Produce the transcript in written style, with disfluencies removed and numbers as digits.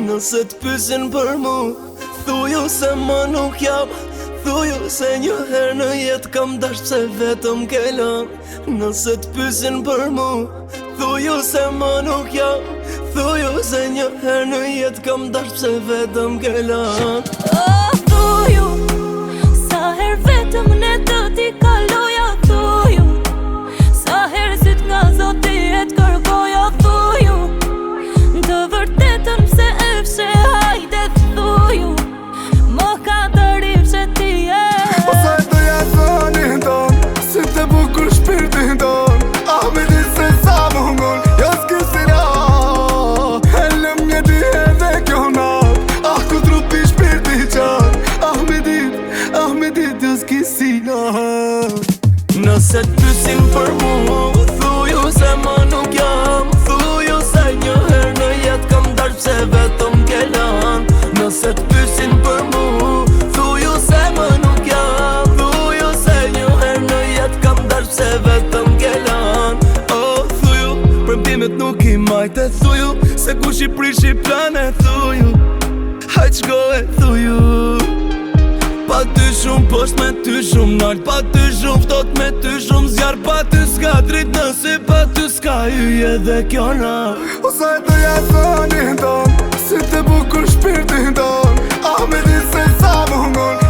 Nëse t'pysin për mu, thuju se më nuk jam. Thuju se një herë në jetë kam dash pse vetëm ke lënë. Nëse t'pysin për mu, thuju se më nuk jam. Thuju se një herë në jetë kam dash pse vetëm ke lënë. Thuju, sa herë vetëm ne të t'i kaloja. Thuju, sa herë syt nga zoti e t'kërkoja. Thuju, të vërtetën pse e fshe hajde. Thuju, më ka të rifshe ti e. Sa e të jasënin ton, si të bukur shpirtin ton. Me di se sa më ngon, jo s'ke si la. Helëm një di edhe kjo nat. Ku trupi shpirti qan. Me dit, jo s'ke si la. Nëse t'pysin për mu, thuju se më nuk jam. Thuju se një herë në jetë kam dash pse vetëm ke lënë. Nëse t'pysin për mu, thuju se më nuk jam. Thuju se një herë në jetë kam dash pse vetëm ke lënë. Thuju, premtimet nuk I majte. Thuju, se kush I prish I plane. Thuju, hajt shko e thuju. Pa ty shumë posht me ty shumë nalt. Pa ty shumë ftot me ty shumë zjarë. Pa ty s'ka drit nësi, pa ty s'ka hyje dhe kjo nalt. Sa e të jasënin ton, si të bukur shpirtin ton. Me di se sa më ngon,